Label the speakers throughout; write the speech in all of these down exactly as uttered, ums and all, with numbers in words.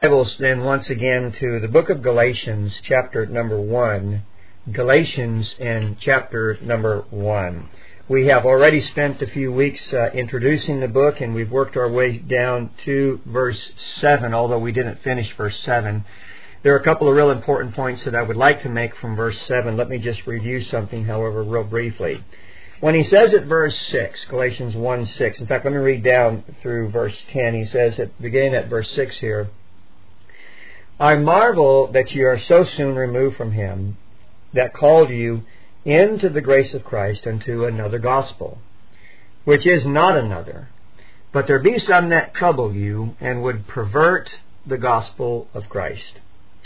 Speaker 1: Bibles then once again to the book of Galatians, chapter number one. Galatians and chapter number one. We have already spent a few weeks uh, introducing the book, and we've worked our way down to verse seven, although we didn't finish verse seven. There are a couple of real important points that I would like to make from verse seven. Let me just review something, however, real briefly. When he says at verse six, Galatians one six, in fact, let me read down through verse ten. He says, at, beginning at verse six here, I marvel that you are so soon removed from him that called you into the grace of Christ unto another gospel, which is not another. But there be some that trouble you, and would pervert the gospel of Christ.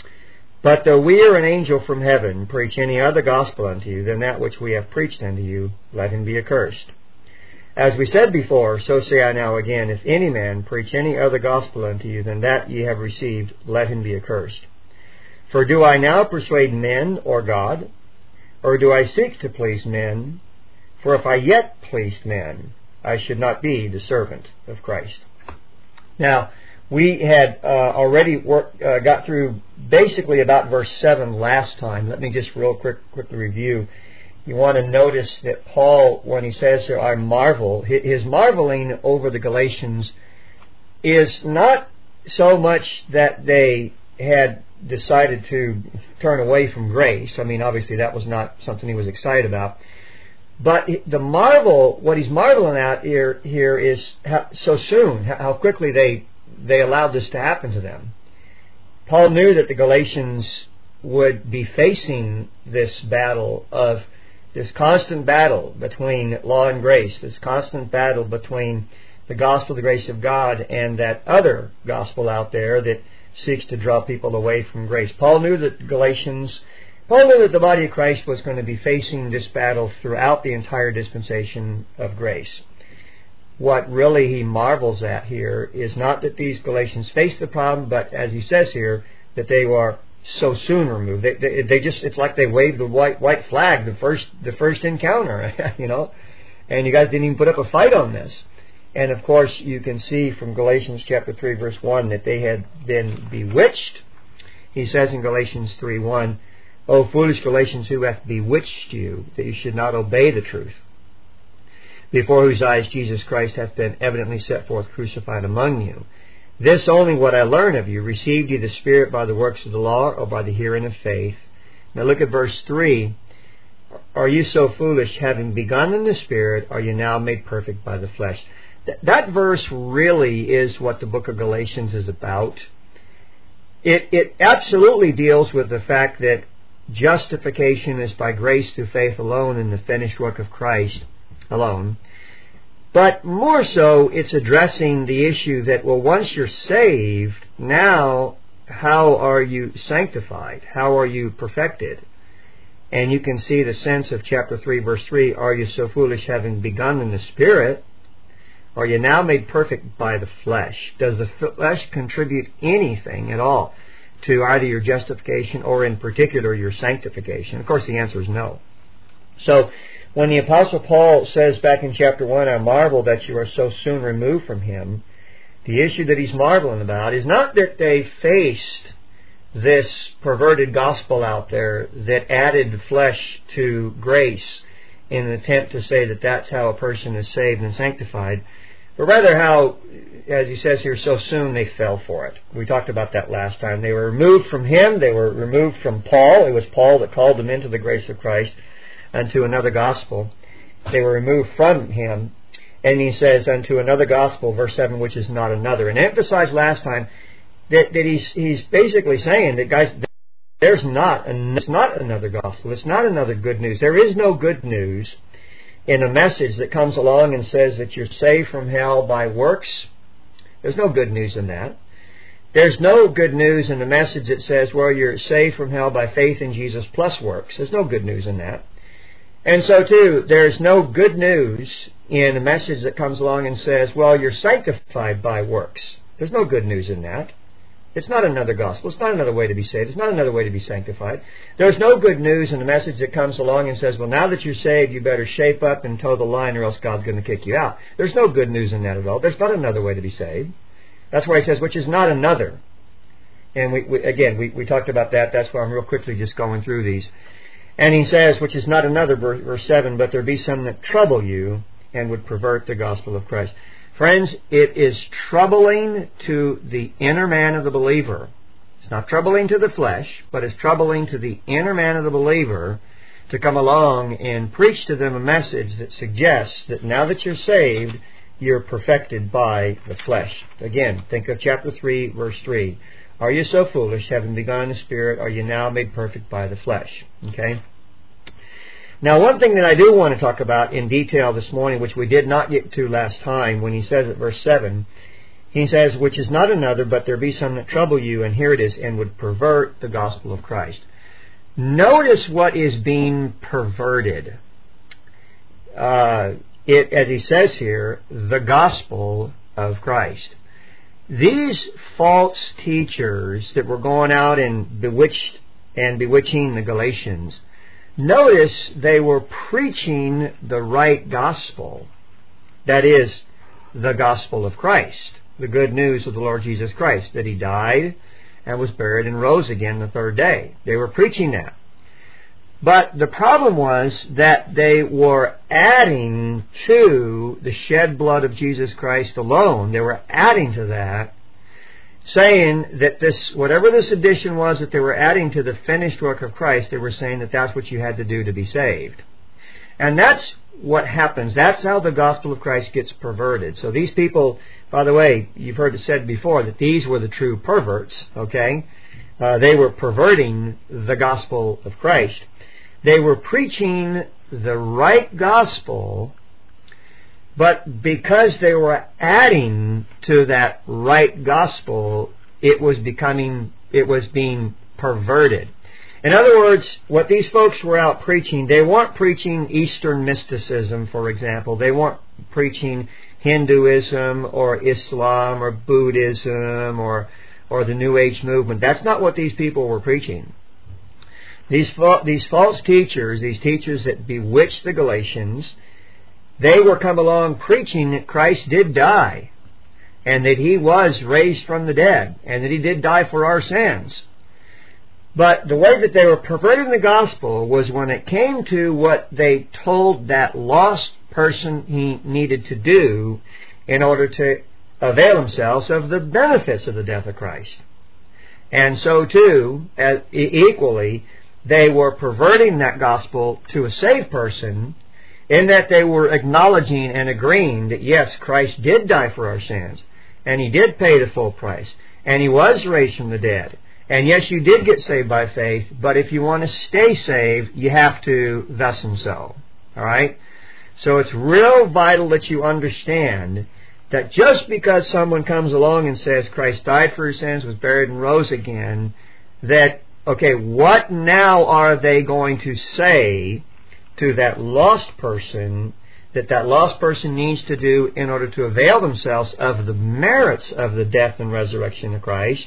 Speaker 1: But though we or an angel from heaven preach any other gospel unto you than that which we have preached unto you, let him be accursed. As we said before, so say I now again, if any man preach any other gospel unto you than that ye have received, let him be accursed. For do I now persuade men or God? Or do I seek to please men? For if I yet pleased men, I should not be the servant of Christ. Now, we had uh, already worked, uh, got through basically about verse seven last time. Let me just real quick quickly review. You want to notice that Paul, when he says here, I marvel, his marveling over the Galatians is not so much that they had decided to turn away from grace. I mean, obviously that was not something he was excited about. But the marvel, what he's marveling at here, here is how, so soon, how quickly they, they allowed this to happen to them. Paul knew that the Galatians would be facing this battle of this constant battle between law and grace, this constant battle between the gospel, the grace of God, and that other gospel out there that seeks to draw people away from grace. Paul knew that the Galatians, Paul knew that the body of Christ was going to be facing this battle throughout the entire dispensation of grace. What really he marvels at here is not that these Galatians faced the problem, but as he says here, that they were so soon removed. They, they, they just, it's like they waved the white white flag the first the first encounter, you know, and you guys didn't even put up a fight on this. And of course, you can see from Galatians chapter three, verse one, that they had been bewitched. He says in Galatians three one, O foolish Galatians, who hath bewitched you, that you should not obey the truth, before whose eyes Jesus Christ hath been evidently set forth crucified among you. This only what I learn of you, received ye the Spirit by the works of the law, or by the hearing of faith? Now look at verse three. Are you so foolish, having begun in the Spirit, are you now made perfect by the flesh? Th- that verse really is what the book of Galatians is about. It, it absolutely deals with the fact that justification is by grace through faith alone in the finished work of Christ alone. But more so, it's addressing the issue that, well, once you're saved, now how are you sanctified? How are you perfected? And you can see the sense of chapter three, verse three, are you so foolish, having begun in the Spirit? Are you now made perfect by the flesh? Does the flesh contribute anything at all to either your justification or in particular your sanctification? Of course, the answer is no. So, when the Apostle Paul says back in chapter one, I marvel that you are so soon removed from him, the issue that he's marveling about is not that they faced this perverted gospel out there that added flesh to grace in an attempt to say that that's how a person is saved and sanctified, but rather how, as he says here, so soon they fell for it. We talked about that last time. They were removed from him. They were removed from Paul. It was Paul that called them into the grace of Christ unto another gospel. They were removed from him. And he says, unto another gospel, verse seven, which is not another. And I emphasized last time that, that he's, he's basically saying that, guys, there's not, an, it's not another gospel. It's not another good news. There is no good news in a message that comes along and says that you're saved from hell by works. There's no good news in that. There's no good news in the message that says, well, you're saved from hell by faith in Jesus plus works. There's no good news in that. And so, too, there's no good news in a message that comes along and says, well, you're sanctified by works. There's no good news in that. It's not another gospel. It's not another way to be saved. It's not another way to be sanctified. There's no good news in a message that comes along and says, well, now that you're saved, you better shape up and toe the line or else God's going to kick you out. There's no good news in that at all. There's not another way to be saved. That's why he says, which is not another. And we, we again, we, we talked about that. That's why I'm real quickly just going through these. And he says, which is not another, verse, verse seven, but there be some that trouble you and would pervert the gospel of Christ. Friends, it is troubling to the inner man of the believer. It's not troubling to the flesh, but it's troubling to the inner man of the believer to come along and preach to them a message that suggests that now that you're saved, you're perfected by the flesh. Again, think of chapter three, verse three. Are you so foolish, having begun in the Spirit, are you now made perfect by the flesh? Okay? Now, one thing that I do want to talk about in detail this morning, which we did not get to last time, when he says at verse seven, he says, which is not another, but there be some that trouble you, and here it is, and would pervert the gospel of Christ. Notice what is being perverted. Uh, it, as he says here, the gospel of Christ. These false teachers that were going out and bewitched and bewitching the Galatians, notice they were preaching the right gospel. That is, the gospel of Christ. The good news of the Lord Jesus Christ, that He died and was buried and rose again the third day. They were preaching that. But the problem was that they were adding to the shed blood of Jesus Christ alone. They were adding to that, saying that this, whatever this addition was that they were adding to the finished work of Christ, they were saying that that's what you had to do to be saved. And that's what happens. That's how the gospel of Christ gets perverted. So these people, by the way, you've heard it said before that these were the true perverts, okay? Uh, they were perverting the gospel of Christ. They were preaching the right gospel, but because they were adding to that right gospel, it was becoming, it was being perverted. In other words, what these folks were out preaching, they weren't preaching Eastern mysticism, for example. They weren't preaching Hinduism or Islam or Buddhism or or the New Age movement. That's not what these people were preaching. These these false teachers, these teachers that bewitched the Galatians, they were come along preaching that Christ did die and that He was raised from the dead and that He did die for our sins. But the way that they were perverting the gospel was when it came to what they told that lost person he needed to do in order to avail themselves of the benefits of the death of Christ. And so too, as equally, they were perverting that gospel to a saved person in that they were acknowledging and agreeing that yes, Christ did die for our sins, and He did pay the full price, and He was raised from the dead. And yes, you did get saved by faith, but if you want to stay saved, you have to thus and so. All right? So it's real vital that you understand that just because someone comes along and says Christ died for his sins, was buried, and rose again, that, okay, what now are they going to say to that lost person that that lost person needs to do in order to avail themselves of the merits of the death and resurrection of Christ?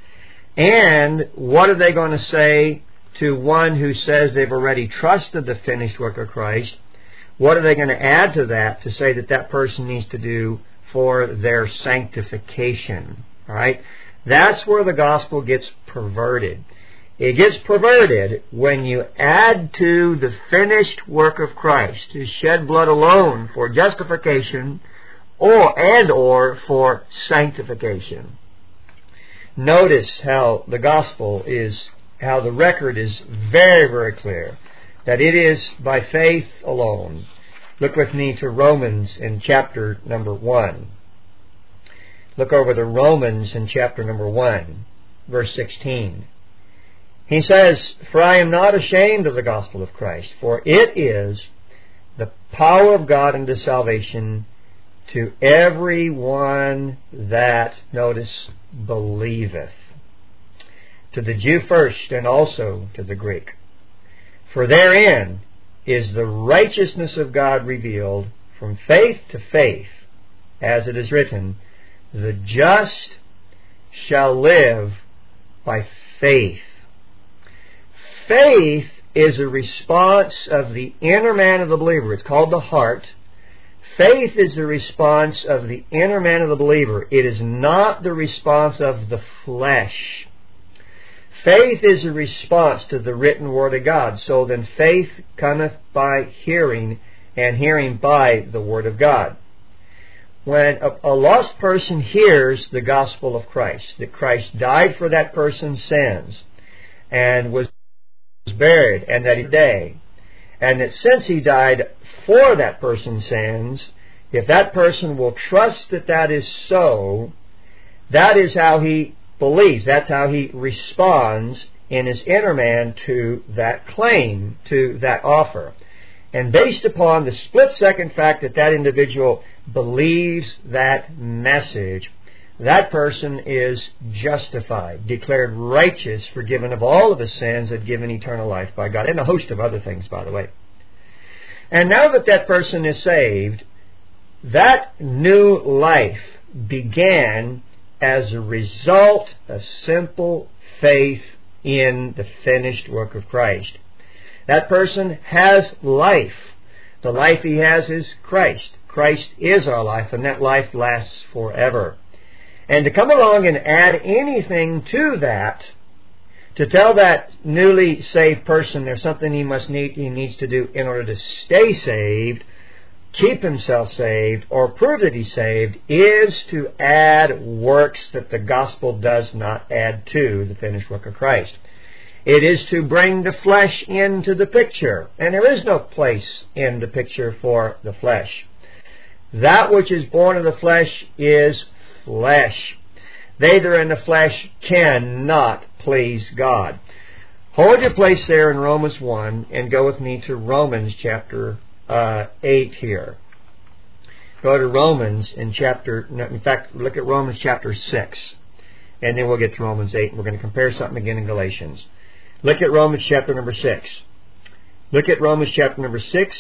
Speaker 1: And what are they going to say to one who says they've already trusted the finished work of Christ? What are they going to add to that to say that that person needs to do for their sanctification? All right? That's where the gospel gets perverted. It gets perverted when you add to the finished work of Christ, His shed blood alone for justification or and or for sanctification. Notice how the gospel is, how the record is very, very clear, that it is by faith alone. Look with me to Romans in chapter number one. Look over to Romans in chapter number one, verse sixteen. He says, "For I am not ashamed of the gospel of Christ, for it is the power of God unto salvation to every one that," notice, "believeth, to the Jew first, and also to the Greek. For therein is the righteousness of God revealed from faith to faith, as it is written, the just shall live by faith." Faith is a response of the inner man of the believer. It's called the heart. Faith is the response of the inner man of the believer. It is not the response of the flesh. Faith is a response to the written Word of God. So then faith cometh by hearing, and hearing by the Word of God. When a, a lost person hears the gospel of Christ, that Christ died for that person's sins, and was buried, and that he died, and that since he died for that person's sins, if that person will trust that that is so, that is how he believes. That's how he responds in his inner man to that claim, to that offer. And based upon the split-second fact that that individual believes that message, that person is justified, declared righteous, forgiven of all of his sins, and given eternal life by God, and a host of other things, by the way. And now that that person is saved, that new life began as a result of simple faith in the finished work of Christ. That person has life. The life he has is Christ. Christ is our life, and that life lasts forever. And to come along and add anything to that, to tell that newly saved person there's something he must need, he needs to do in order to stay saved, keep himself saved, or prove that he's saved, is to add works that the gospel does not add to the finished work of Christ. It is to bring the flesh into the picture, and there is no place in the picture for the flesh. That which is born of the flesh is flesh. They that are in the flesh cannot please God. Hold your place there in Romans one and go with me to Romans chapter uh, eight here. Go to Romans in chapter, in fact, look at Romans chapter six, and then we'll get to Romans eight, and we're going to compare something again in Galatians. Look at Romans chapter number six. Look at Romans chapter number six.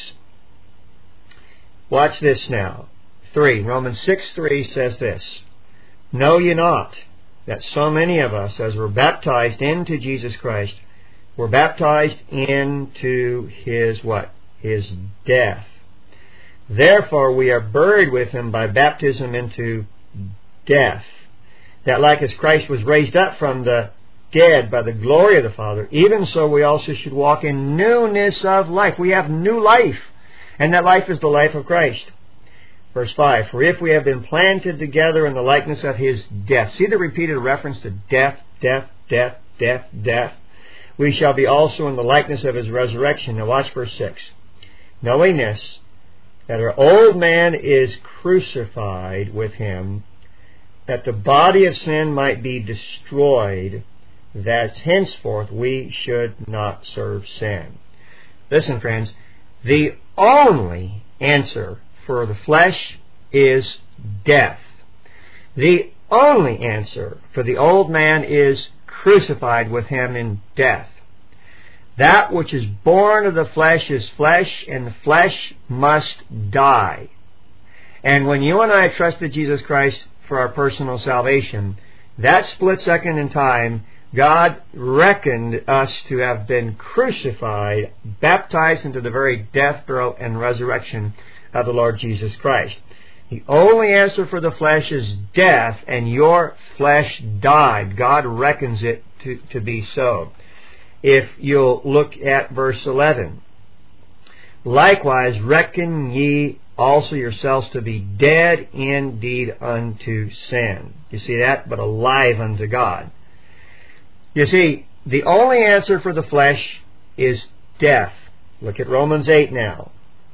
Speaker 1: Watch this now. three. Romans six three says this. Know ye not that so many of us, as were baptized into Jesus Christ, were baptized into His what? His death. Therefore we are buried with Him by baptism into death, that like as Christ was raised up from the dead by the glory of the Father, even so we also should walk in newness of life. We have new life, and that life is the life of Christ. Verse five, for if we have been planted together in the likeness of His death. See the repeated reference to death, death, death, death, death. We shall be also in the likeness of His resurrection. Now watch verse six. Knowing this, that our old man is crucified with Him, that the body of sin might be destroyed, that henceforth we should not serve sin. Listen, friends, the only answer for the flesh is death. The only answer for the old man is crucified with Him in death. That which is born of the flesh is flesh, and the flesh must die. And when you and I trusted Jesus Christ for our personal salvation, that split second in time, God reckoned us to have been crucified, baptized into the very death, burial, and resurrection of the Lord Jesus Christ. The only answer for the flesh is death, and your flesh died. God reckons it to, to be so. If you'll look at verse eleven. Likewise reckon ye also yourselves to be dead indeed unto sin. You see that? But alive unto God. You see, the only answer for the flesh is death. Look at Romans eight now.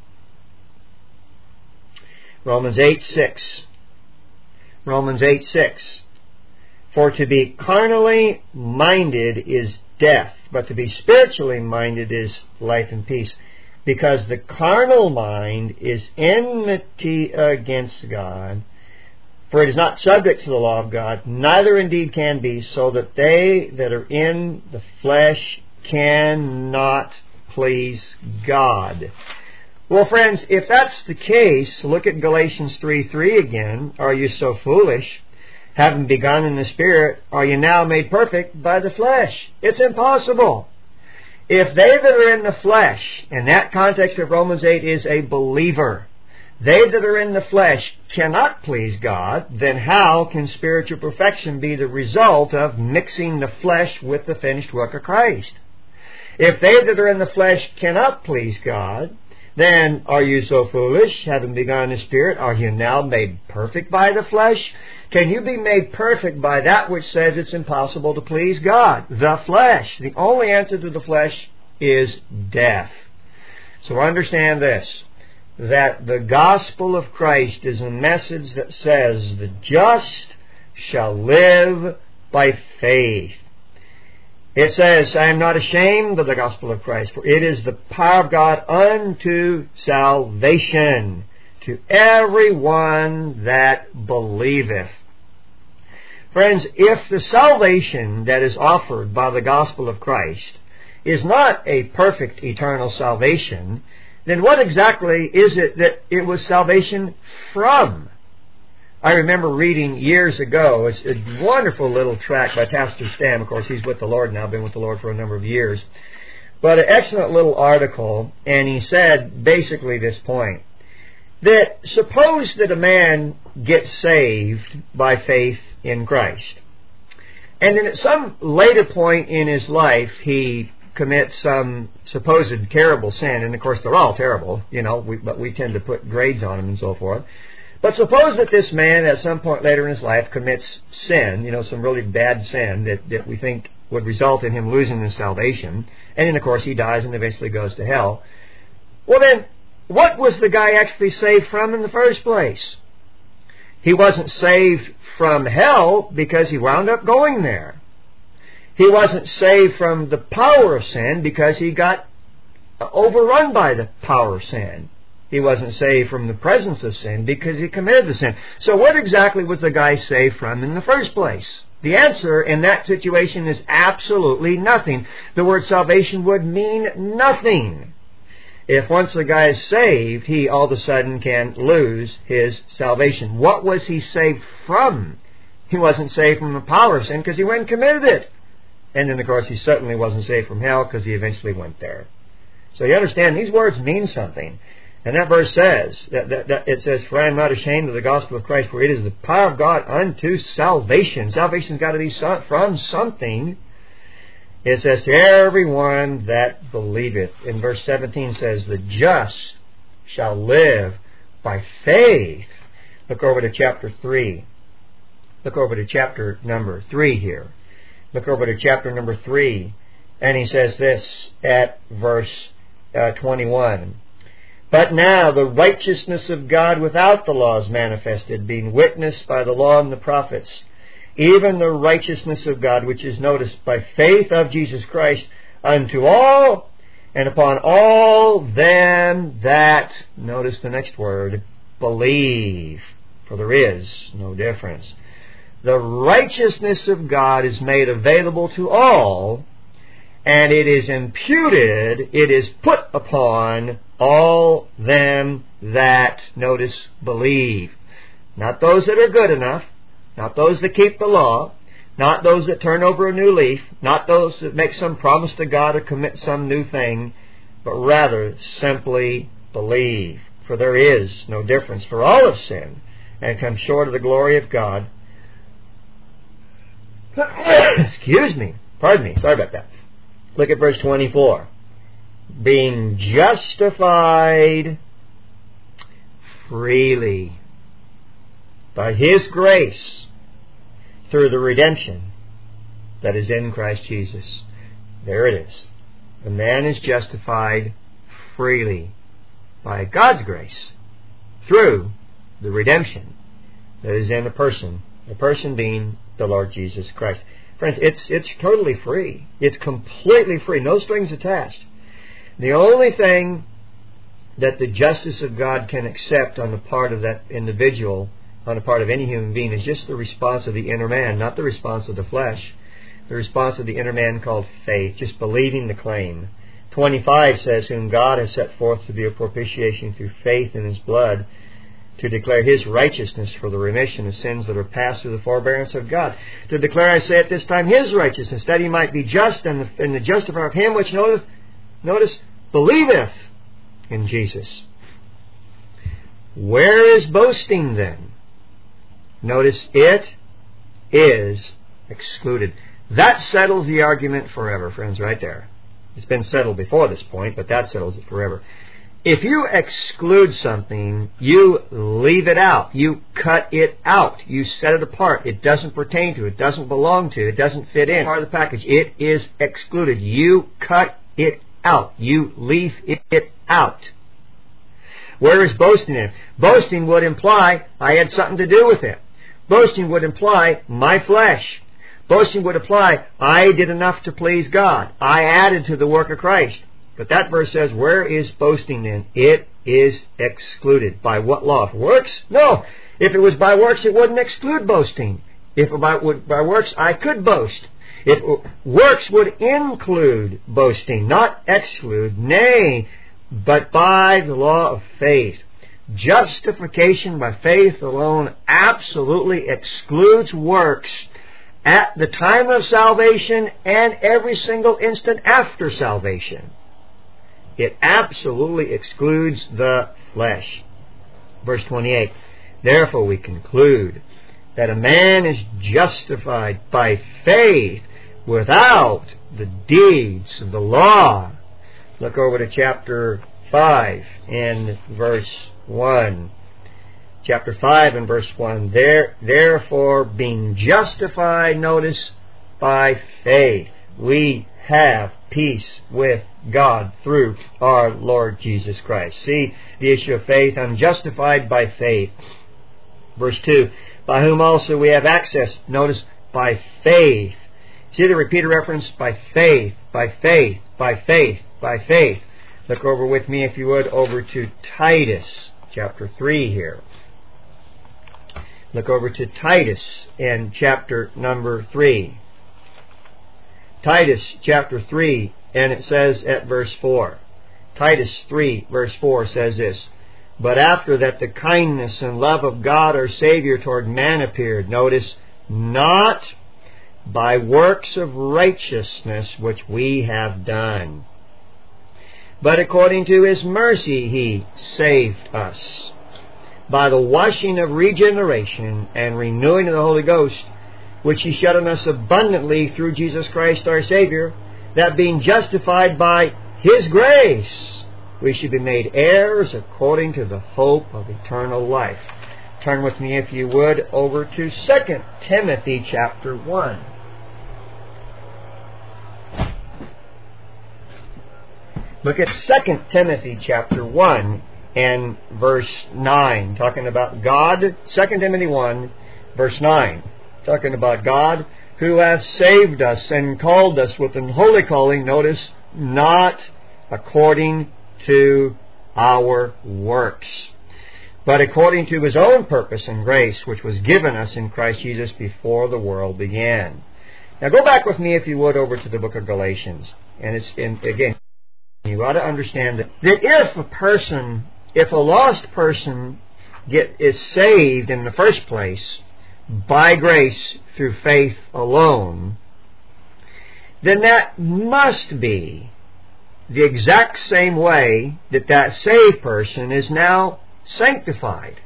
Speaker 1: Romans eight six. Romans eight six. For to be carnally minded is death, but to be spiritually minded is life and peace. Because the carnal mind is enmity against God, for it is not subject to the law of God, neither indeed can be, so that they that are in the flesh cannot please God. Well, friends, if that's the case, look at Galatians three three again. Are you so foolish? Having begun in the Spirit, are you now made perfect by the flesh? It's impossible. If they that are in the flesh, in that context of Romans eight, is a believer, they that are in the flesh cannot please God, then how can spiritual perfection be the result of mixing the flesh with the finished work of Christ? If they that are in the flesh cannot please God, then are you so foolish, having begun in the Spirit, are you now made perfect by the flesh? Can you be made perfect by that which says it's impossible to please God? The flesh. The only answer to the flesh is death. So understand this, that the gospel of Christ is a message that says the just shall live by faith. It says, I am not ashamed of the gospel of Christ, for it is the power of God unto salvation to everyone that believeth. Friends, if the salvation that is offered by the gospel of Christ is not a perfect eternal salvation, then what exactly is it that it was salvation from? I remember reading years ago it's a wonderful little tract by Pastor Stam. Of course, he's with the Lord now, been with the Lord for a number of years. But an excellent little article, and he said basically this point, that suppose that a man gets saved by faith in Christ, and then at some later point in his life he commits some supposed terrible sin, and of course they're all terrible, you know, we, but we tend to put grades on them and so forth. But suppose that this man at some point later in his life commits sin, you know, some really bad sin that, that we think would result in him losing his salvation, and then of course he dies and eventually goes to hell. Well then, what was the guy actually saved from in the first place? He wasn't saved from hell because he wound up going there. He wasn't saved from the power of sin because he got overrun by the power of sin. He wasn't saved from the presence of sin because he committed the sin. So what exactly was the guy saved from in the first place? The answer in that situation is absolutely nothing. The word salvation would mean nothing. If once the guy is saved, he all of a sudden can lose his salvation. What was he saved from? He wasn't saved from the power of sin because he went and committed it. And then, of course, he certainly wasn't saved from hell because he eventually went there. So you understand, these words mean something. And that verse says, that, that, that it says, for I am not ashamed of the gospel of Christ, for it is the power of God unto salvation. Salvation's got to be from something. It says, to everyone that believeth. In verse seventeen says, the just shall live by faith. Look over to chapter three. Look over to chapter number three here. Look over to chapter number three. And he says this at verse uh, twenty-one. But now the righteousness of God without the law is manifested, being witnessed by the law and the prophets, even the righteousness of God, which is noticed by faith of Jesus Christ unto all and upon all them that, notice the next word, believe. For there is no difference. The righteousness of God is made available to all, and it is imputed, it is put upon all them that, notice, believe. Not those that are good enough, not those that keep the law, not those that turn over a new leaf, not those that make some promise to God or commit some new thing, but rather simply believe. For there is no difference. For all have sinned and come short of the glory of God. Excuse me. Pardon me. Sorry about that. Look at verse twenty-four. Being justified freely by His grace through the redemption that is in Christ Jesus. There it is. The man is justified freely by God's grace through the redemption that is in a person, the person being the Lord Jesus Christ. Friends, it's it's totally free. It's completely free. No strings attached. The only thing that the justice of God can accept on the part of that individual, on the part of any human being, is just the response of the inner man, not the response of the flesh. The response of the inner man called faith, just believing the claim. twenty-five says, whom God has set forth to be a propitiation through faith in His blood, to declare His righteousness for the remission of sins that are passed through the forbearance of God. To declare, I say at this time, His righteousness, that He might be just and the, and the justifier of him which notice, notice, believeth in Jesus. Where is boasting then? Notice it is excluded. That settles the argument forever, friends, right there. It's been settled before this point, but that settles it forever. If you exclude something, you leave it out. You cut it out. You set it apart. It doesn't pertain to, it doesn't belong to, it doesn't fit in. Part of the package. It is excluded. You cut it out. You leave it out. Where is boasting in? Boasting would imply I had something to do with it. Boasting would imply my flesh. Boasting would imply I did enough to please God. I added to the work of Christ. But that verse says, where is boasting then? It is excluded. By what law? Works? No. If it was by works, it wouldn't exclude boasting. If by, by works, I could boast. If works would include boasting, not exclude. Nay, but by the law of faith. Justification by faith alone absolutely excludes works at the time of salvation and every single instant after salvation. It absolutely excludes the flesh. Verse twenty-eight, therefore we conclude that a man is justified by faith without the deeds of the law. Look over to chapter five and verse one. Chapter five and verse one. There, therefore, being justified, notice, by faith, we have peace with God through our Lord Jesus Christ. See the issue of faith. I'm justified by faith. Verse two. By whom also we have access. Notice, by faith. See the repeated reference? By faith, by faith, by faith, by faith. Look over with me, if you would, over to Titus, chapter three here. Look over to Titus in chapter number three. Titus chapter three, and it says at verse four. Titus three, verse four says this, but after that the kindness and love of God our Savior toward man appeared. Notice, not by works of righteousness which we have done, but according to His mercy He saved us, by the washing of regeneration and renewing of the Holy Ghost, which He shed on us abundantly through Jesus Christ our Savior, that being justified by His grace, we should be made heirs according to the hope of eternal life. Turn with me, if you would, over to Second Timothy chapter one. Look at Second Timothy chapter one and verse nine, talking about God. Second Timothy one, verse nine, talking about God who hath saved us and called us with an holy calling, notice, not according to our works, but according to His own purpose and grace, which was given us in Christ Jesus before the world began. Now go back with me, if you would, over to the book of Galatians. And it's in, again, you ought to understand that, that if a person, if a lost person get is saved in the first place by grace through faith alone, then that must be the exact same way that that saved person is now sanctified.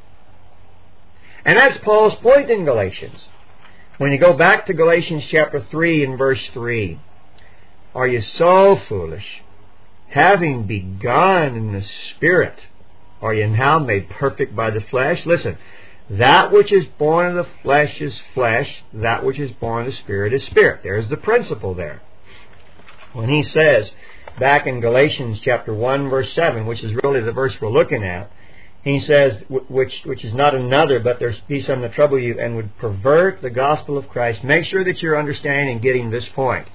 Speaker 1: And that's Paul's point in Galatians. When you go back to Galatians chapter three and verse three, are you so foolish? Having begun in the Spirit, are you now made perfect by the flesh? Listen, that which is born of the flesh is flesh, that which is born of the Spirit is spirit. There's the principle there. When he says, back in Galatians chapter one, verse seven, which is really the verse we're looking at, he says, which which is not another, but there's be some that trouble you and would pervert the gospel of Christ. Make sure that you're understanding and getting this point.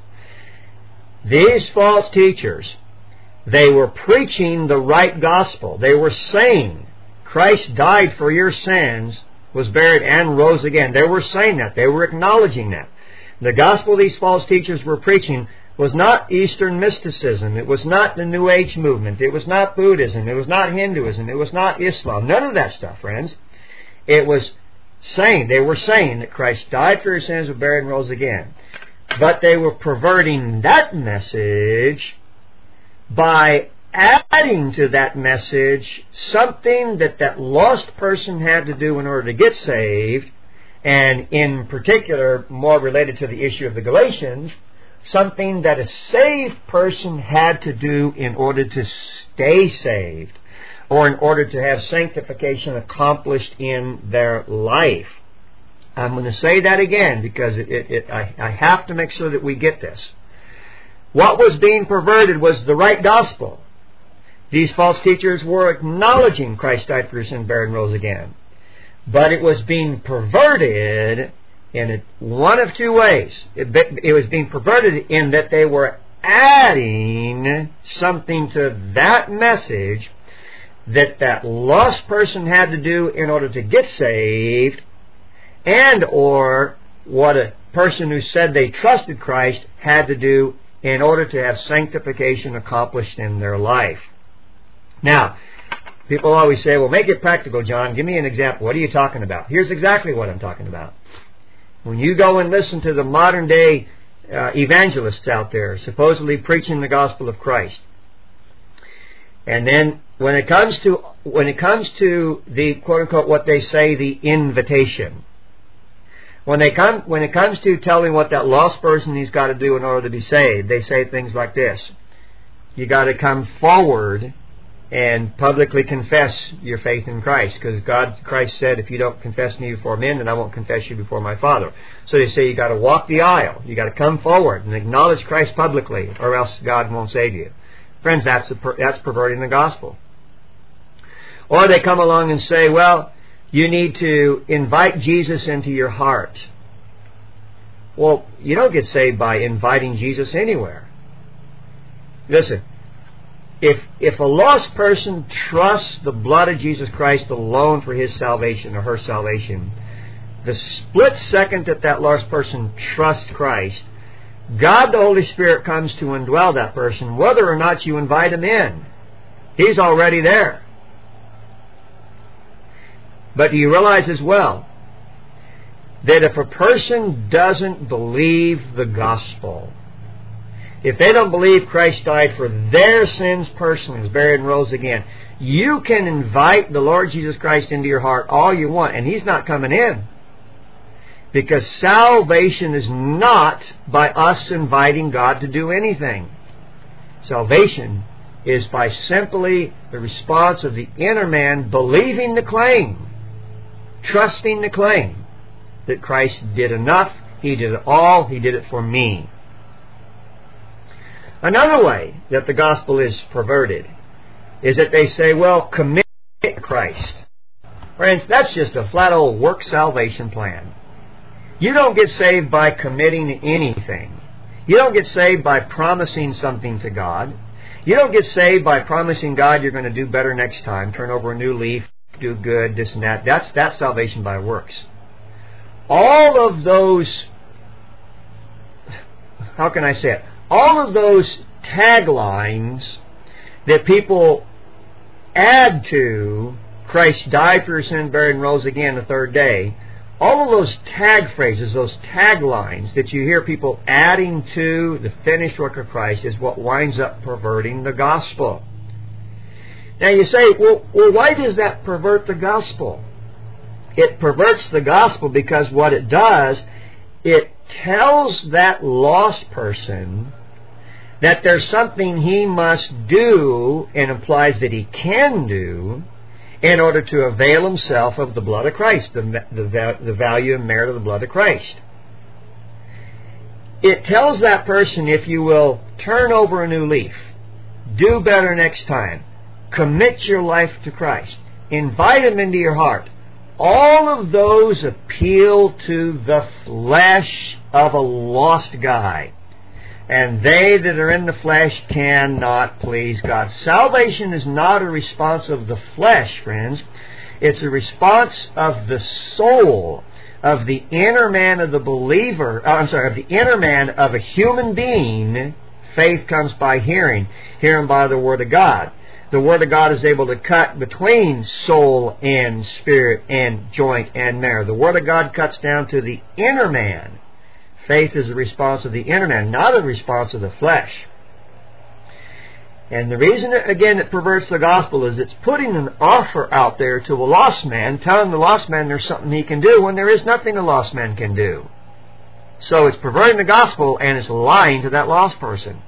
Speaker 1: These false teachers, they were preaching the right gospel. They were saying Christ died for your sins, was buried, and rose again. They were saying that. They were acknowledging that. The gospel these false teachers were preaching was not Eastern mysticism. It was not the New Age movement. It was not Buddhism. It was not Hinduism. It was not Islam. None of that stuff, friends. It was saying, they were saying that Christ died for your sins, was buried, and rose again. But they were perverting that message by adding to that message something that that lost person had to do in order to get saved, and in particular, more related to the issue of the Galatians, something that a saved person had to do in order to stay saved, or in order to have sanctification accomplished in their life. I'm going to say that again because it, it, it, I, I have to make sure that we get this. What was being perverted was the right gospel. These false teachers were acknowledging Christ died for your sin, buried, and rose again. But it was being perverted in one of two ways. It, it was being perverted in that they were adding something to that message that that lost person had to do in order to get saved, and or what a person who said they trusted Christ had to do in order to have sanctification accomplished in their life. Now, people always say, well, make it practical, John. Give me an example. What are you talking about? Here's exactly what I'm talking about. When you go and listen to the modern day uh, evangelists out there, supposedly preaching the gospel of Christ, and then when it comes to when it comes to the quote unquote what they say the invitation, when they come when it comes to telling what that lost person he's got to do in order to be saved, they say things like this: you got to come forward and publicly confess your faith in Christ, because God, Christ said, if you don't confess me before men, then I won't confess you before my Father. So they say you got to walk the aisle, you got to come forward and acknowledge Christ publicly, or else God won't save you. Friends, that's a, that's perverting the gospel. Or they come along and say, well, you need to invite Jesus into your heart. Well, you don't get saved by inviting Jesus anywhere. Listen. If if a lost person trusts the blood of Jesus Christ alone for his salvation or her salvation, the split second that that lost person trusts Christ, God the Holy Spirit comes to indwell that person, whether or not you invite him in. He's already there. But do you realize as well that if a person doesn't believe the gospel, if they don't believe Christ died for their sins personally, was buried and rose again, you can invite the Lord Jesus Christ into your heart all you want, and He's not coming in. Because salvation is not by us inviting God to do anything. Salvation is by simply the response of the inner man believing the claim, trusting the claim that Christ did enough, He did it all, He did it for me. Another way that the gospel is perverted is that they say, well, commit to Christ. Friends, that's just a flat old work salvation plan. You don't get saved by committing to anything. You don't get saved by promising something to God. You don't get saved by promising God you're going to do better next time, turn over a new leaf, do good, this and that. That's, that's salvation by works. All of those, how can I say it? All of those taglines that people add to Christ died for your sin, buried, and rose again the third day, all of those tag phrases, those taglines that you hear people adding to the finished work of Christ is what winds up perverting the gospel. Now you say, well, well, why does that pervert the gospel? It perverts the gospel because what it does, it tells that lost person that there's something he must do, and implies that he can do, in order to avail himself of the blood of Christ, the, the, the value and merit of the blood of Christ. It tells that person, if you will, turn over a new leaf, do better next time, commit your life to Christ, invite Him into your heart. All of those appeal to the flesh of a lost guy. And they that are in the flesh cannot please God. Salvation is not a response of the flesh, friends. It's a response of the soul, of the inner man of the believer, uh, I'm sorry, of the inner man of a human being. Faith comes by hearing, hearing by the Word of God. The Word of God is able to cut between soul and spirit and joint and marrow. The Word of God cuts down to the inner man. Faith is a response of the inner man, not a response of the flesh. And the reason, again, it perverts the gospel is it's putting an offer out there to a lost man, telling the lost man there's something he can do when there is nothing a lost man can do. So it's perverting the gospel and it's lying to that lost person.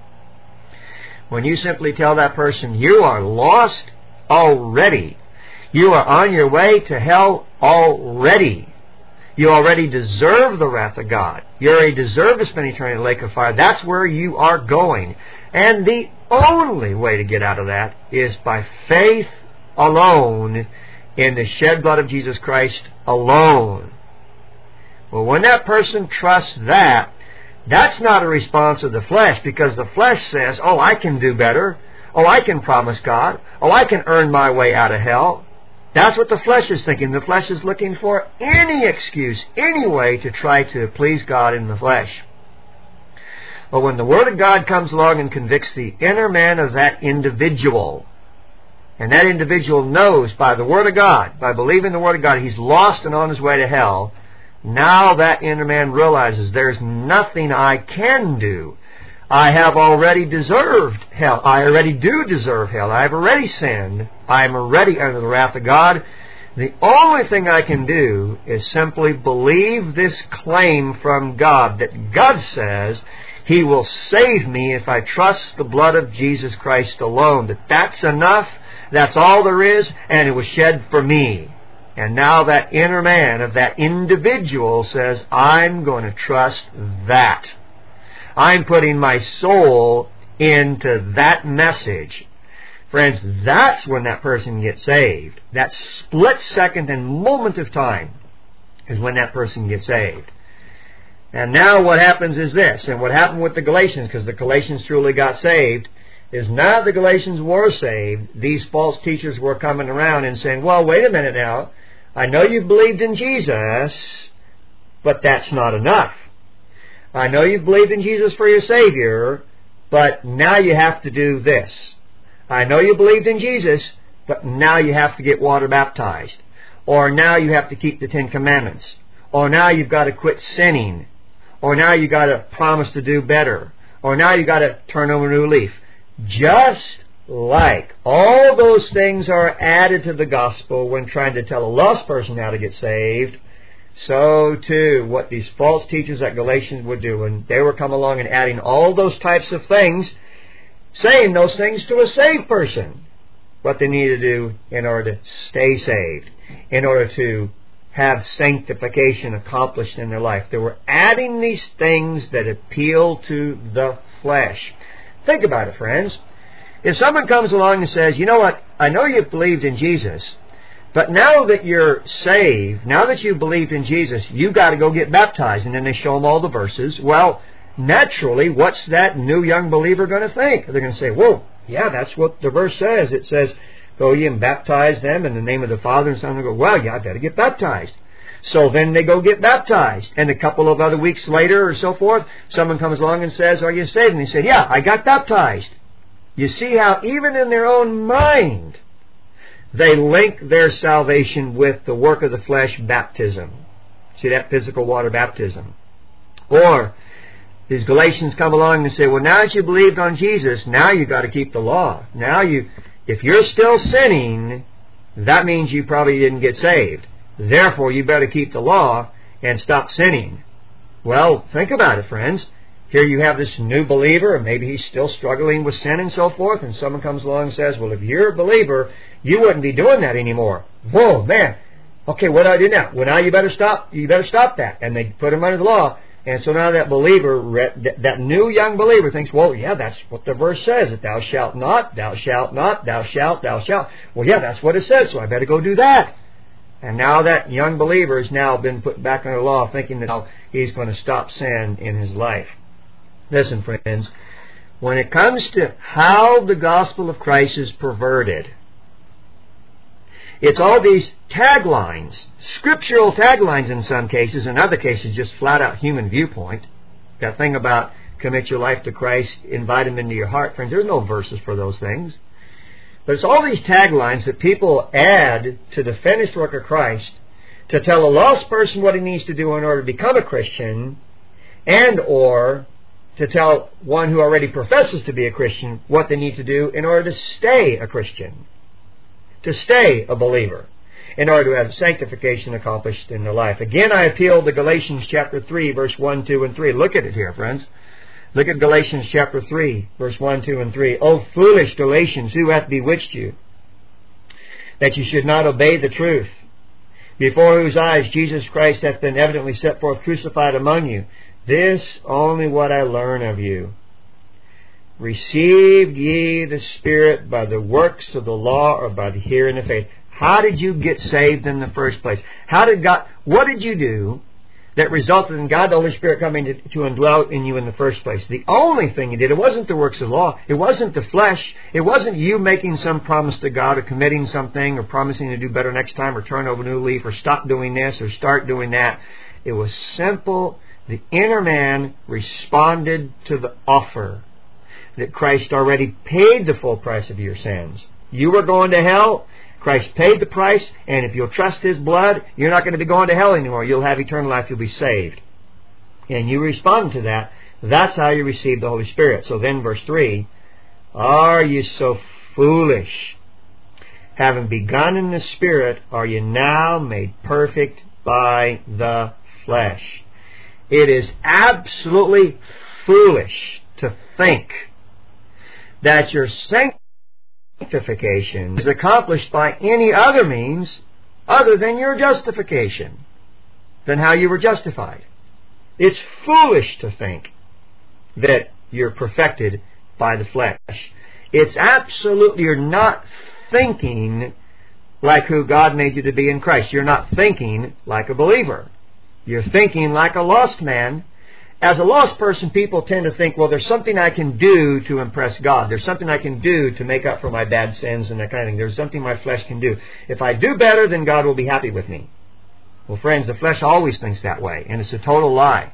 Speaker 1: When you simply tell that person, you are lost already. You are on your way to hell already. You already deserve the wrath of God. You already deserve to spend eternity in the lake of fire. That's where you are going. And the only way to get out of that is by faith alone in the shed blood of Jesus Christ alone. Well, when that person trusts that, that's not a response of the flesh, because the flesh says, oh, I can do better. Oh, I can promise God. Oh, I can earn my way out of hell. That's what the flesh is thinking. The flesh is looking for any excuse, any way to try to please God in the flesh. But when the Word of God comes along and convicts the inner man of that individual, and that individual knows by the Word of God, by believing the Word of God, he's lost and on his way to hell, now that inner man realizes there's nothing I can do. I have already deserved hell. I already do deserve hell. I have already sinned. I am already under the wrath of God. The only thing I can do is simply believe this claim from God, that God says He will save me if I trust the blood of Jesus Christ alone. That that's enough, that's all there is, and it was shed for me. And now that inner man of that individual says, I'm going to trust that. I'm putting my soul into that message. Friends, that's when that person gets saved. That split second and moment of time is when that person gets saved. And now what happens is this, and what happened with the Galatians, because the Galatians truly got saved, is now the Galatians were saved, these false teachers were coming around and saying, well, wait a minute now, I know you believed in Jesus, but that's not enough. I know you believed in Jesus for your Savior, but now you have to do this. I know you believed in Jesus, but now you have to get water baptized. Or now you have to keep the Ten Commandments. Or now you've got to quit sinning. Or now you've got to promise to do better. Or now you've got to turn over a new leaf. Just like all those things are added to the gospel when trying to tell a lost person how to get saved, so too what these false teachers at Galatians would do. And they would come along and adding all those types of things, saying those things to a saved person, what they need to do in order to stay saved, in order to have sanctification accomplished in their life. They were adding these things that appeal to the flesh. Think about it, friends. If someone comes along and says, you know what, I know you've believed in Jesus, but now that you're saved, now that you've believed in Jesus, you've got to go get baptized. And then they show them all the verses. Well, naturally, what's that new young believer going to think? They're going to say, whoa, yeah, that's what the verse says. It says, go ye and baptize them in the name of the Father and Son. And they go, well, yeah, I better get baptized. So then they go get baptized. And a couple of other weeks later or so forth, someone comes along and says, are you saved? And they say, yeah, I got baptized. You see how even in their own mind, they link their salvation with the work of the flesh, baptism. See that physical water baptism. Or these Galatians come along and say, well, now that you believed on Jesus, now you've got to keep the law. Now you, if you're still sinning, that means you probably didn't get saved. Therefore, you better keep the law and stop sinning. Well, think about it, friends. Here you have this new believer, and maybe he's still struggling with sin and so forth, and someone comes along and says, well, if you're a believer, you wouldn't be doing that anymore. Whoa, man. Okay, what do I do now? Well, now you better stop. You better stop that. And they put him under the law. And so now that believer, that new young believer thinks, well, yeah, that's what the verse says, that thou shalt not, thou shalt not, thou shalt, thou shalt. Well, yeah, that's what it says, so I better go do that. And now that young believer has now been put back under the law, thinking that now he's going to stop sin in his life. Listen, friends, when it comes to how the gospel of Christ is perverted, it's all these taglines, scriptural taglines in some cases, in other cases just flat out human viewpoint. That thing about commit your life to Christ, invite Him into your heart, friends, there's no verses for those things. But it's all these taglines that people add to the finished work of Christ to tell a lost person what he needs to do in order to become a Christian, and or to tell one who already professes to be a Christian what they need to do in order to stay a Christian, to stay a believer, in order to have sanctification accomplished in their life. Again, I appeal to Galatians chapter three, verse one, two, and three. Look at it here, friends. Look at Galatians chapter three, verse one, two, and three. O foolish Galatians, who hath bewitched you, that you should not obey the truth, before whose eyes Jesus Christ hath been evidently set forth crucified among you? This only what I learn of you. Received ye the Spirit by the works of the law, or by the hearing of faith? How did you get saved in the first place? How did God, what did you do that resulted in God the Holy Spirit coming to, to indwell in you in the first place? The only thing you did, it wasn't the works of the law, it wasn't the flesh, it wasn't you making some promise to God or committing something or promising to do better next time or turn over a new leaf or stop doing this or start doing that. It was simple. The inner man responded to the offer that Christ already paid the full price of your sins. You were going to hell. Christ paid the price, and if you'll trust His blood, you're not going to be going to hell anymore. You'll have eternal life. You'll be saved. And you respond to that. That's how you receive the Holy Spirit. So then verse three, are you so foolish? Having begun in the Spirit, are you now made perfect by the flesh? It is absolutely foolish to think that your sanctification is accomplished by any other means other than your justification, than how you were justified. It's foolish to think that you're perfected by the flesh. It's absolutely, you're not thinking like who God made you to be in Christ. You're not thinking like a believer. You're thinking like a lost man. As a lost person, people tend to think, well, there's something I can do to impress God. There's something I can do to make up for my bad sins and that kind of thing. There's something my flesh can do. If I do better, then God will be happy with me. Well, friends, the flesh always thinks that way, and it's a total lie.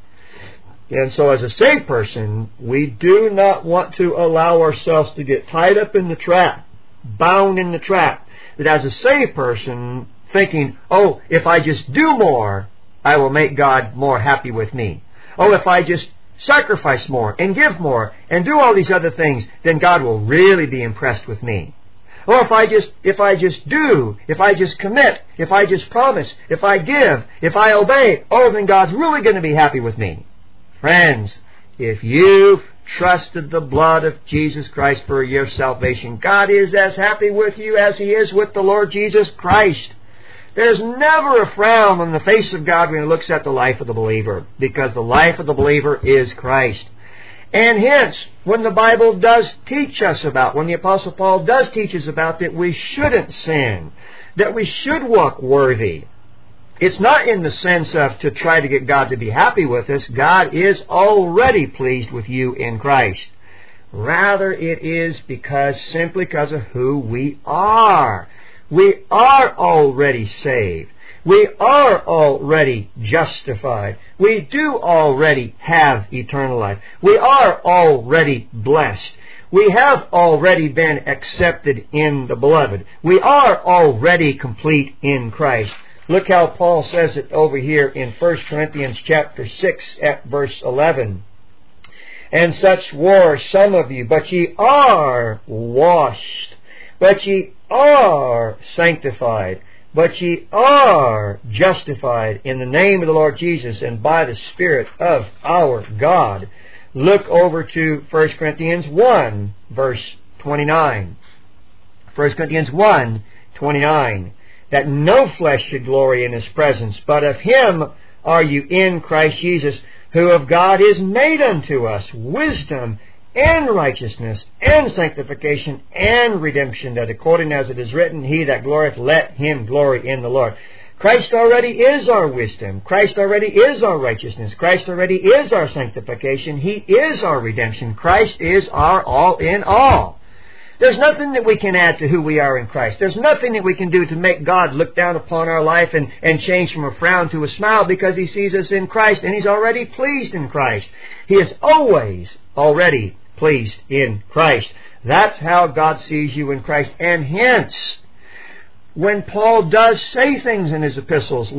Speaker 1: And so as a saved person, we do not want to allow ourselves to get tied up in the trap, bound in the trap, that as a saved person, thinking, oh, if I just do more, I will make God more happy with me. Oh, if I just sacrifice more and give more and do all these other things, then God will really be impressed with me. Or if I just if I just do, if I just commit, if I just promise, if I give, if I obey, oh, then God's really going to be happy with me. Friends, if you've trusted the blood of Jesus Christ for your salvation, God is as happy with you as He is with the Lord Jesus Christ. There's never a frown on the face of God when He looks at the life of the believer, because the life of the believer is Christ. And hence, when the Bible does teach us about, when the Apostle Paul does teach us about that we shouldn't sin, that we should walk worthy, it's not in the sense of to try to get God to be happy with us. God is already pleased with you in Christ. Rather, it is because, simply because of who we are. We are already saved. We are already justified. We do already have eternal life. We are already blessed. We have already been accepted in the Beloved. We are already complete in Christ. Look how Paul says it over here in First Corinthians chapter six at verse eleven. And such were some of you, but ye are washed, but ye are sanctified, but ye are justified in the name of the Lord Jesus and by the Spirit of our God. Look over to First Corinthians one, verse twenty-nine. First Corinthians one, twenty-nine. That no flesh should glory in His presence, but of Him are you in Christ Jesus, who of God is made unto us wisdom and righteousness and sanctification and redemption, that according as it is written, He that glorieth, let him glory in the Lord. Christ already is our wisdom. Christ already is our righteousness. Christ already is our sanctification. He is our redemption. Christ is our all in all. There's nothing that we can add to who we are in Christ. There's nothing that we can do to make God look down upon our life and, and change from a frown to a smile, because He sees us in Christ and He's already pleased in Christ. He is always already pleased in Christ. That's how God sees you in Christ. And hence, when Paul does say things in his epistles like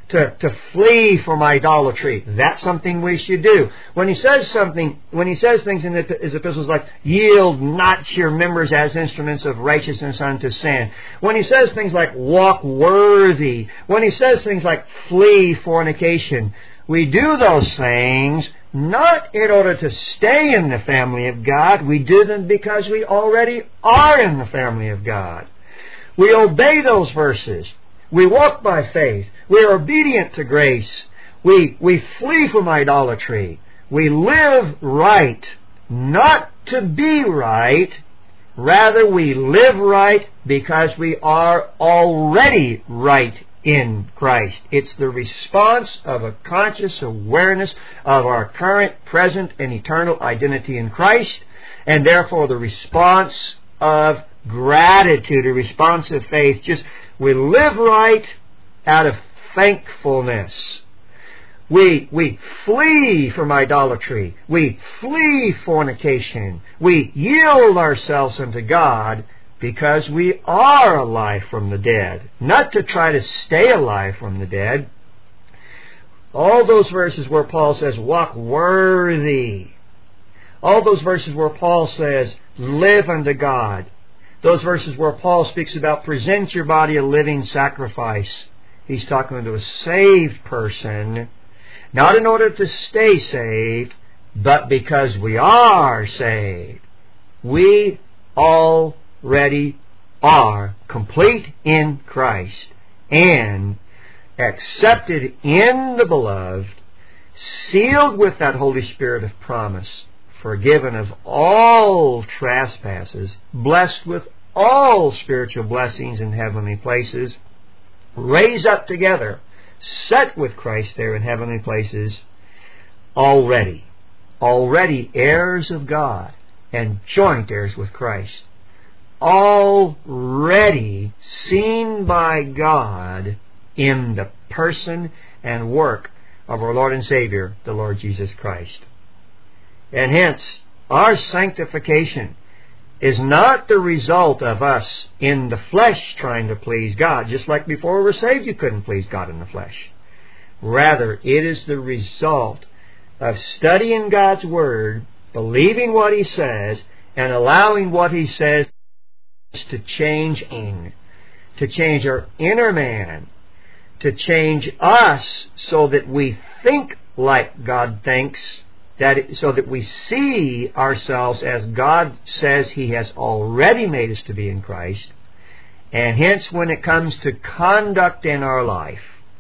Speaker 1: to, to flee from idolatry. That's something we should do. When he says something, when he says things in his epistles like, yield not your members as instruments of righteousness unto sin. When he says things like, walk worthy. When he says things like, flee fornication. We do those things not in order to stay in the family of God. We do them because we already are in the family of God. We obey those verses. We walk by faith. We are obedient to grace. We, we flee from idolatry. We live right, not to be right. Rather, we live right because we are already right in Christ. It's the response of a conscious awareness of our current, present, and eternal identity in Christ, and therefore the response of gratitude, a response of faith. Just we live right out of thankfulness. We, we flee from idolatry. We flee fornication. We yield ourselves unto God because we are alive from the dead. Not to try to stay alive from the dead. All those verses where Paul says, walk worthy. All those verses where Paul says, live unto God. Those verses where Paul speaks about present your body a living sacrifice. He's talking to a saved person, not in order to stay saved, but because we are saved. We already are complete in Christ and accepted in the Beloved, sealed with that Holy Spirit of promise, forgiven of all trespasses, blessed with all spiritual blessings in heavenly places, raised up together, set with Christ there in heavenly places, already, already heirs of God and joint heirs with Christ, already seen by God in the person and work of our Lord and Savior, the Lord Jesus Christ. And hence, our sanctification is not the result of us in the flesh trying to please God. Just like before we were saved, you couldn't please God in the flesh. Rather, it is the result of studying God's Word, believing what He says, and allowing what He says to change in, to change our inner man, to change us so that we think like God thinks, that it, so that we see ourselves as God says He has already made us to be in Christ. And hence, when it comes to conduct in our life,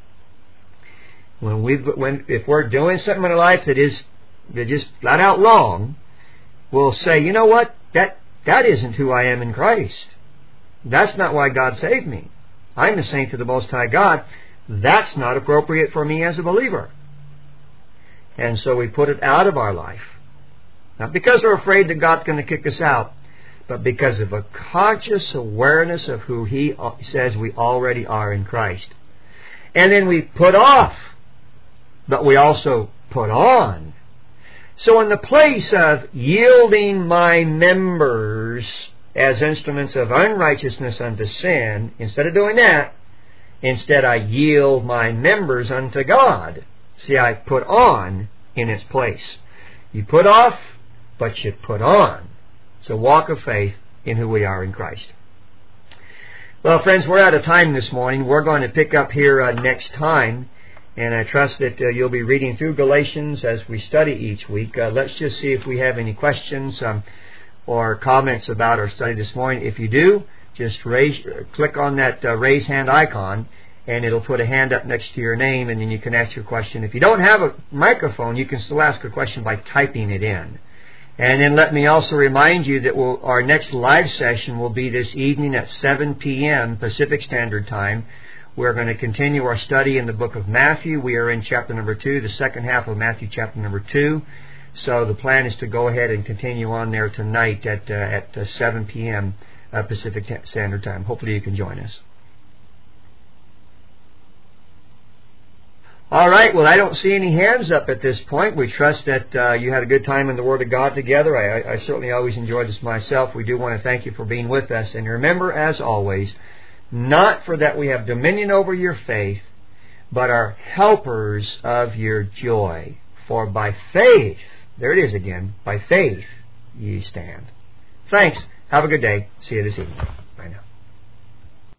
Speaker 1: when we, when if we're doing something in our life that is that just flat out wrong, we'll say, you know what, that that isn't who I am in Christ. That's not why God saved me. I'm a saint of the Most High God. That's not appropriate for me as a believer. And so we put it out of our life. Not because we're afraid that God's going to kick us out, but because of a conscious awareness of who He says we already are in Christ. And then we put off, but we also put on. So in the place of yielding my members as instruments of unrighteousness unto sin, instead of doing that, instead I yield my members unto God. See, I put on in its place. You put off, but you put on. It's a walk of faith in who we are in Christ. Well, friends, we're out of time this morning. We're going to pick up here uh, next time. And I trust that uh, you'll be reading through Galatians as we study each week. Uh, let's just see if we have any questions um, or comments about our study this morning. If you do, just raise, uh, click on that uh, raise hand icon, and it'll put a hand up next to your name, and then you can ask your question. If you don't have a microphone, you can still ask a question by typing it in. And then let me also remind you that we'll, our next live session will be this evening at seven p.m. Pacific Standard Time. We're going to continue our study in the book of Matthew. We are in chapter number two, the second half of Matthew chapter number two. So the plan is to go ahead and continue on there tonight at, uh, at uh, seven p.m. Uh, Pacific Standard Time. Hopefully you can join us. All right, well, I don't see any hands up at this point. We trust that uh, you had a good time in the Word of God together. I, I certainly always enjoy this myself. We do want to thank you for being with us. And remember, as always, not for that we have dominion over your faith, but are helpers of your joy. For by faith, there it is again, by faith ye stand. Thanks. Have a good day. See you this evening.